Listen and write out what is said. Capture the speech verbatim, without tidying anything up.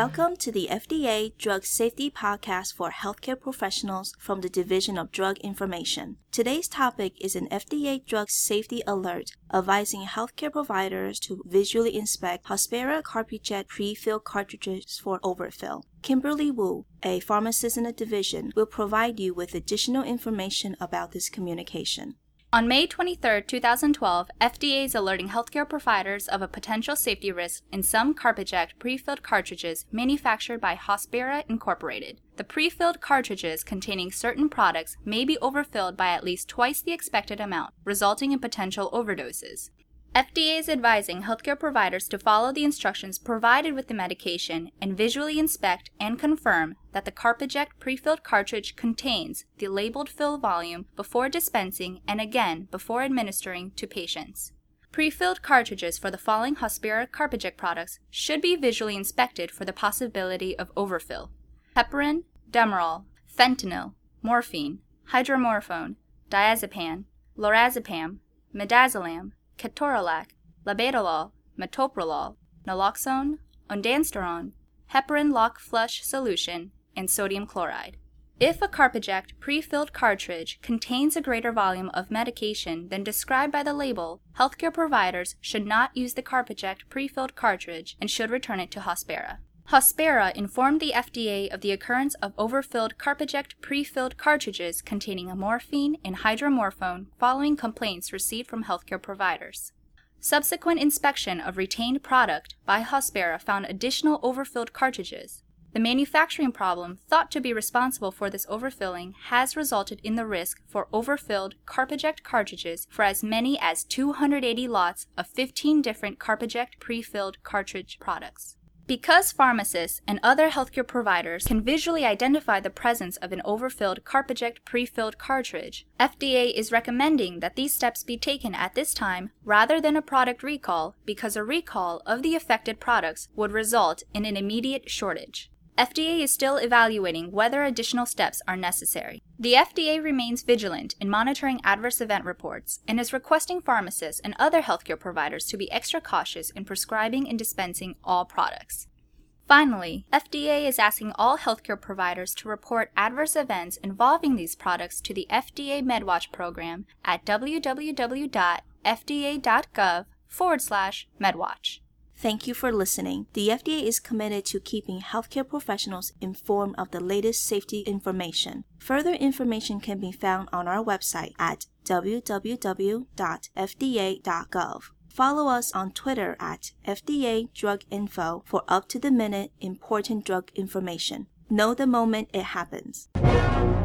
Welcome to the F D A Drug Safety Podcast for healthcare professionals from the Division of Drug Information. Today's topic is an F D A Drug Safety Alert advising healthcare providers to visually inspect Hospira CarpyJet pre-filled cartridges for overfill. Kimberly Wu, a pharmacist in the division, will provide you with additional information about this communication. On May twenty-third, twenty twelve, F D A is alerting healthcare providers of a potential safety risk in some CarpyJet pre-filled cartridges manufactured by Hospira Incorporated. The pre-filled cartridges containing certain products may be overfilled by at least twice the expected amount, resulting in potential overdoses. F D A is advising healthcare providers to follow the instructions provided with the medication and visually inspect and confirm that the CarpyJet pre-filled cartridge contains the labeled fill volume before dispensing and again before administering to patients. Pre-filled cartridges for the following Hospira CarpyJet products should be visually inspected for the possibility of overfill: heparin, Demerol, fentanyl, morphine, hydromorphone, diazepam, lorazepam, midazolam, ketorolac, labetalol, metoprolol, naloxone, ondansetron, heparin lock flush solution, and sodium chloride. If a CarpyJet pre-filled cartridge contains a greater volume of medication than described by the label, healthcare providers should not use the CarpyJet pre-filled cartridge and should return it to Hospira. Hospira informed the F D A of the occurrence of overfilled CarpyJet pre-filled cartridges containing morphine and hydromorphone following complaints received from healthcare providers. Subsequent inspection of retained product by Hospira found additional overfilled cartridges. The manufacturing problem thought to be responsible for this overfilling has resulted in the risk for overfilled CarpyJet cartridges for as many as two hundred eighty lots of fifteen different CarpyJet pre-filled cartridge products. Because pharmacists and other healthcare providers can visually identify the presence of an overfilled CarpyJet pre-filled cartridge, F D A is recommending that these steps be taken at this time rather than a product recall, because a recall of the affected products would result in an immediate shortage. F D A is still evaluating whether additional steps are necessary. The F D A remains vigilant in monitoring adverse event reports and is requesting pharmacists and other healthcare providers to be extra cautious in prescribing and dispensing all products. Finally, F D A is asking all healthcare providers to report adverse events involving these products to the F D A MedWatch program at www.fda.gov forward slash MedWatch. Thank you for listening. The F D A is committed to keeping healthcare professionals informed of the latest safety information. Further information can be found on our website at w w w dot f d a dot gov. Follow us on Twitter at F D A Drug Info for up-to-the-minute important drug information. Know the moment it happens.